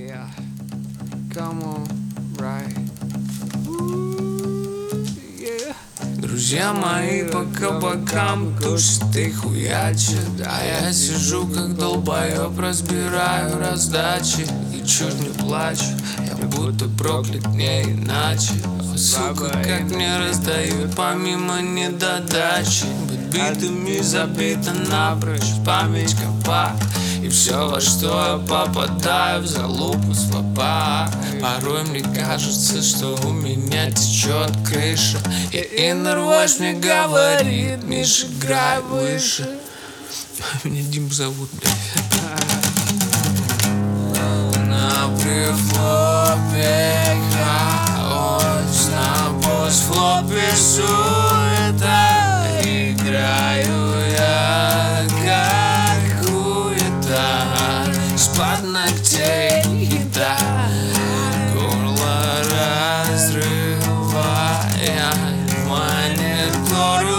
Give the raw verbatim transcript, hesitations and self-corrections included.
Yeah, come on, right. Ooh, yeah. Друзья мои по кабакам тушат и хуячат, а я сижу как долбоеб, разбираю раздачи и чуть не плачу. Я будто проклят не иначе. О, сука, как мне раздают помимо недодачи. Быть битыми забита напрочь, память копа. И все, во что я попадаю, в залупу слаба. Порой мне кажется, что у меня течет крыша, и иннер войс мне говорит: Миша, играй выше. Меня Дим зовут, блядь. На префлопе хаос, на постфлопе суета. Играю я как хуета, с-под ногтей еда, горло разрывая, монитор